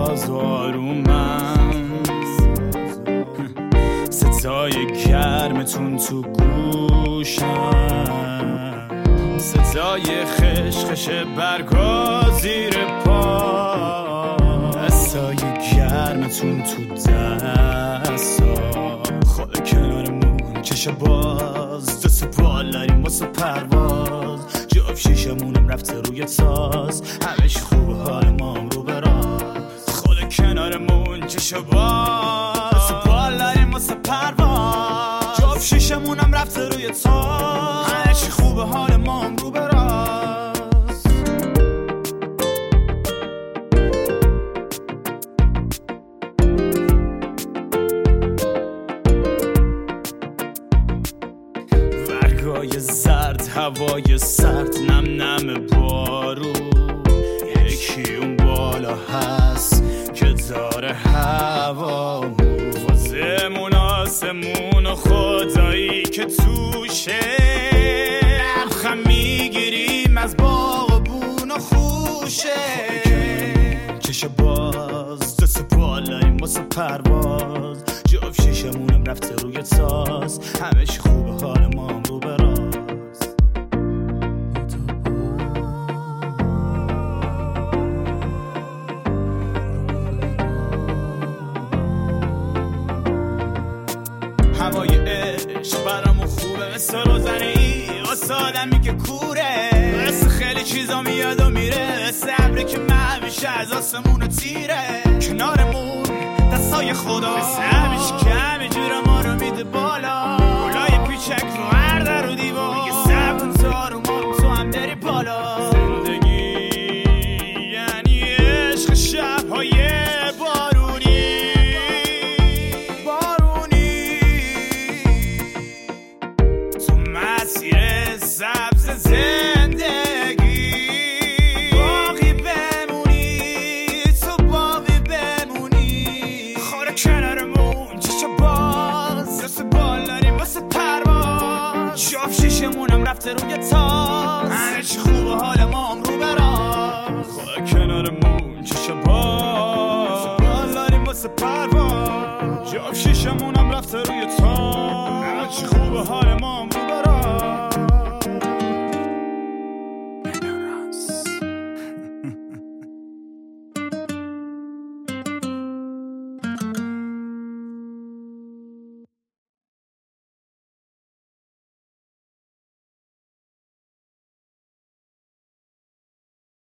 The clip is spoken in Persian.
باز و آرومم، صدای گرمتون تو گوشم، صدای خشخش برگا زیر پا، دستای گرمتون تو دستا، خود کنارمون چشم باز، دست بالاریم واسه پرواز، جاب شیشمونم رفته روی تاز، همه چی خوبه حال ما هم رو براز، خود کنارمون چشم باز، دست بالاریم واسه پرواز، جاب شیشمونم رفته روی تاز، همه چی خوبه حال ما هم رو براز. برگای زرد، هوای سرد، نم نم بارون، یکی اون بالا هست که داره هوامون، واسمون آسمون و خدایی که توشه، لبخم میگیریم از باغ و بون و خوشه، چشم باز، دست بالاییم واسه پرواز، جاب شیشمونم رفته روی تاز، همه چی خوبه حال ما هم رو براز. هوای عشق برامون خوبه، مثل روزنه‌ای واسه آدمی که کوره، مثل خیلی چیزا میاد و میره، مثل ابری که همیشه از آسمون تیره، کنارمون دستای خدا، مثل همیشه که همه جور ما رو میده بالا، گلای پیچک رو هر در و دیوار، میگه سب کن تو آروم آروم تو هم بری بالا، زندگی یعنی عشق شب‌های بارونی، تو مسیر سبز زندگی، باقی بمونی، تو باقی بمونی، خود کنارمون چشم باز، دست بالاریم واسه پرواز، شاف شیشمونم رفته روی تاز، همه چی خوبه حال ما هم رو براز، خود کنارمون چشم باز، دست بالاریم واسه پرواز، شاف شیشمونم رفته روی تاز، همه چی خوبه حال ما هم رو براز.